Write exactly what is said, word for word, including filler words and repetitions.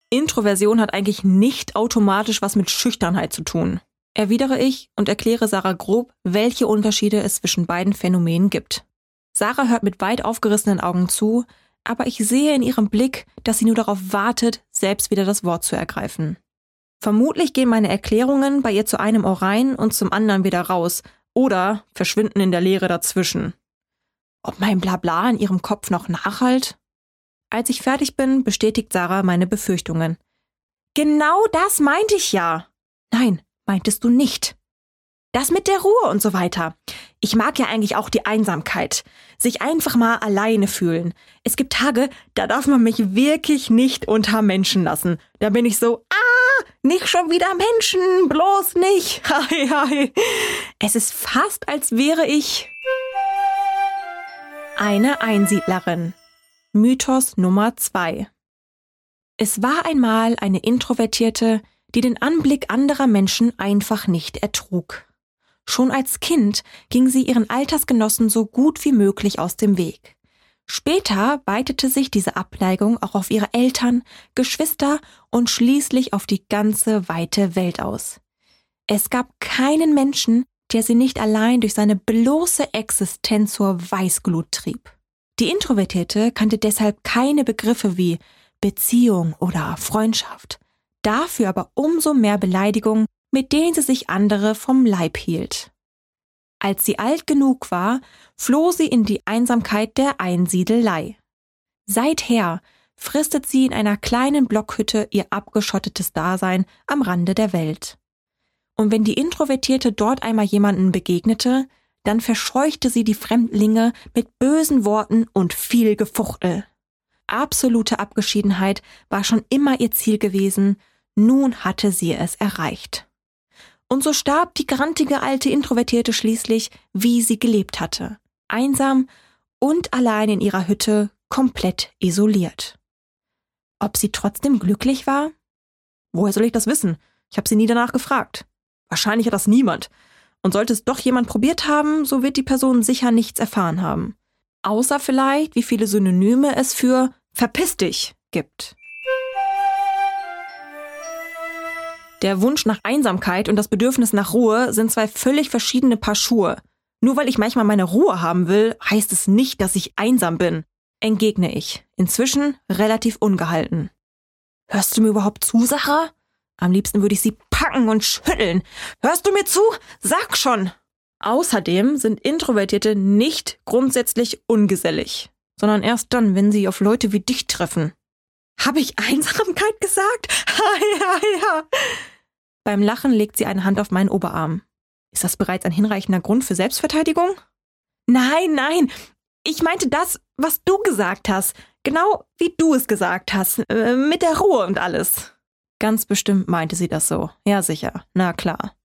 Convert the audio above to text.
Introversion hat eigentlich nicht automatisch was mit Schüchternheit zu tun, erwidere ich und erkläre Sarah grob, welche Unterschiede es zwischen beiden Phänomenen gibt. Sarah hört mit weit aufgerissenen Augen zu, aber ich sehe in ihrem Blick, dass sie nur darauf wartet, selbst wieder das Wort zu ergreifen. Vermutlich gehen meine Erklärungen bei ihr zu einem Ohr rein und zum anderen wieder raus oder verschwinden in der Leere dazwischen. Ob mein Blabla in ihrem Kopf noch nachhallt? Als ich fertig bin, bestätigt Sarah meine Befürchtungen. Genau das meinte ich ja. Nein, meintest du nicht. Das mit der Ruhe und so weiter. Ich mag ja eigentlich auch die Einsamkeit. Sich einfach mal alleine fühlen. Es gibt Tage, da darf man mich wirklich nicht unter Menschen lassen. Da bin ich so, ah, nicht schon wieder Menschen, bloß nicht. Hi, hi. Es ist fast, als wäre ich eine Einsiedlerin. Mythos Nummer zwei. Es war einmal eine Introvertierte, die den Anblick anderer Menschen einfach nicht ertrug. Schon als Kind ging sie ihren Altersgenossen so gut wie möglich aus dem Weg. Später weitete sich diese Abneigung auch auf ihre Eltern, Geschwister und schließlich auf die ganze weite Welt aus. Es gab keinen Menschen, der sie nicht allein durch seine bloße Existenz zur Weißglut trieb. Die Introvertierte kannte deshalb keine Begriffe wie Beziehung oder Freundschaft, dafür aber umso mehr Beleidigungen, mit denen sie sich andere vom Leib hielt. Als sie alt genug war, floh sie in die Einsamkeit der Einsiedelei. Seither fristet sie in einer kleinen Blockhütte ihr abgeschottetes Dasein am Rande der Welt. Und wenn die Introvertierte dort einmal jemanden begegnete, dann verscheuchte sie die Fremdlinge mit bösen Worten und viel Gefuchtel. Absolute Abgeschiedenheit war schon immer ihr Ziel gewesen, nun hatte sie es erreicht. Und so starb die grantige alte Introvertierte schließlich, wie sie gelebt hatte, einsam und allein in ihrer Hütte, komplett isoliert. Ob sie trotzdem glücklich war? Woher soll ich das wissen? Ich habe sie nie danach gefragt. Wahrscheinlich hat das niemand. Und sollte es doch jemand probiert haben, so wird die Person sicher nichts erfahren haben. Außer vielleicht, wie viele Synonyme es für »verpiss dich« gibt. Der Wunsch nach Einsamkeit und das Bedürfnis nach Ruhe sind zwei völlig verschiedene Paar Schuhe. Nur weil ich manchmal meine Ruhe haben will, heißt es nicht, dass ich einsam bin, entgegne ich, inzwischen relativ ungehalten. Hörst du mir überhaupt zu, Sarah? Am liebsten würde ich sie packen und schütteln. Hörst du mir zu? Sag schon! Außerdem sind Introvertierte nicht grundsätzlich ungesellig, sondern erst dann, wenn sie auf Leute wie dich treffen. Habe ich Einsamkeit gesagt? Ha, ja, ja. Beim Lachen legt sie eine Hand auf meinen Oberarm. Ist das bereits ein hinreichender Grund für Selbstverteidigung? Nein, nein. Ich meinte das, was du gesagt hast. Genau wie du es gesagt hast. Äh, mit der Ruhe und alles. Ganz bestimmt meinte sie das so. Ja, sicher. Na klar.